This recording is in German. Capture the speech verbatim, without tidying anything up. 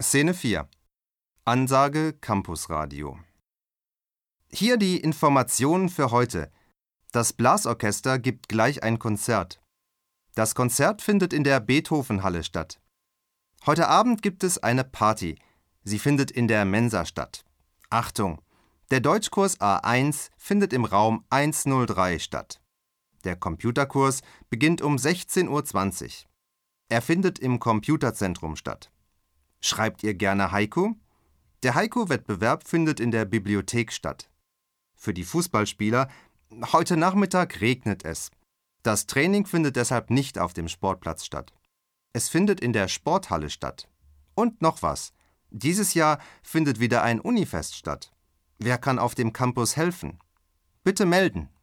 Szene vier. Ansage Campusradio. Hier die Informationen für heute. Das Blasorchester gibt gleich ein Konzert. Das Konzert findet in der Beethovenhalle statt. Heute Abend gibt es eine Party. Sie findet in der Mensa statt. Achtung! Der Deutschkurs A eins findet im Raum hundertdrei statt. Der Computerkurs beginnt um sechzehn Uhr zwanzig. Er findet im Computerzentrum statt. Schreibt ihr gerne Haiku? Der Haiku-Wettbewerb findet in der Bibliothek statt. Für die Fußballspieler: Heute Nachmittag regnet es. Das Training findet deshalb nicht auf dem Sportplatz statt. Es findet in der Sporthalle statt. Und noch was: Dieses Jahr findet wieder ein Unifest statt. Wer kann auf dem Campus helfen? Bitte melden.